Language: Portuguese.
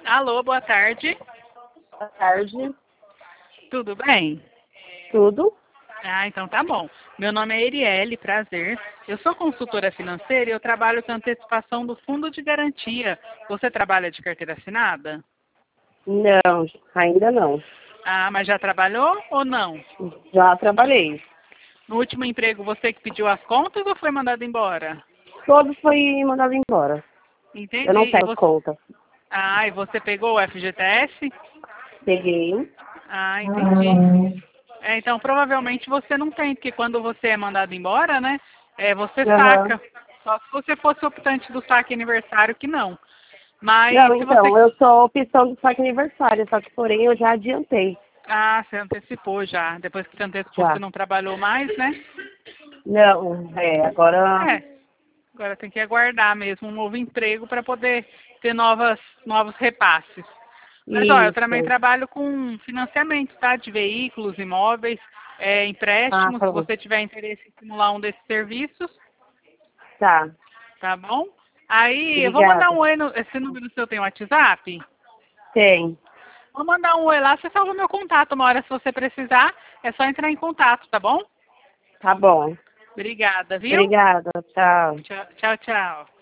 Alô, boa tarde. Boa tarde. Tudo bem? Tudo? Ah, então tá bom. Meu nome é Erielle, prazer. Eu sou consultora financeira e eu trabalho com antecipação do fundo de garantia. Você trabalha de carteira assinada? Não, ainda não. Ah, mas já trabalhou ou não? Já trabalhei. No último emprego você que pediu as contas ou foi mandado embora? Todo foi mandado embora. Eu Entendi. não tenho conta. Ah, e você pegou o FGTS? Peguei. Ah, entendi. Então provavelmente você não tem, porque quando você é mandado embora, né, você Aham. saca. Só se você fosse optante do saque aniversário que não. Mas Não, se você... então, eu sou a opção do saque aniversário, só que porém eu já adiantei. Ah, você antecipou já. Depois que você antecipou, você Já. não trabalhou mais, né? Não, agora. É, agora tem que aguardar mesmo um novo emprego para poder ter novos repasses. Mas, ó, eu também Isso. trabalho com financiamento, tá? De veículos, imóveis, Ah, empréstimos, tá se bom. você tiver interesse em simular um desses serviços, Tá. tá bom? Aí, eu vou mandar Obrigada. um oi, esse número seu tem WhatsApp? Tem. Vou mandar um oi lá, você salva meu contato. Uma hora, se você precisar, é só entrar em contato, tá bom? Tá bom. Obrigada, viu? Obrigada. Tchau. Tchau, tchau, tchau.